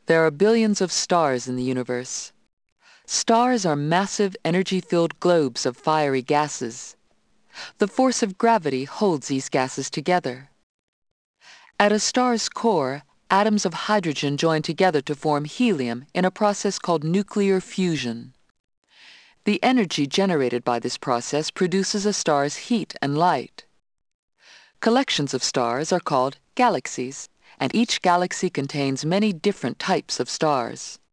There are billions of stars in the universe. Stars are massive, energy-filled globes of fiery gases. The force of gravity holds these gases together. At a star's core, atoms of hydrogen join together to form helium in a process called nuclear fusion. The energy generated by this process produces a star's heat and light. Collections of stars are called galaxies, and each galaxy contains many different types of stars.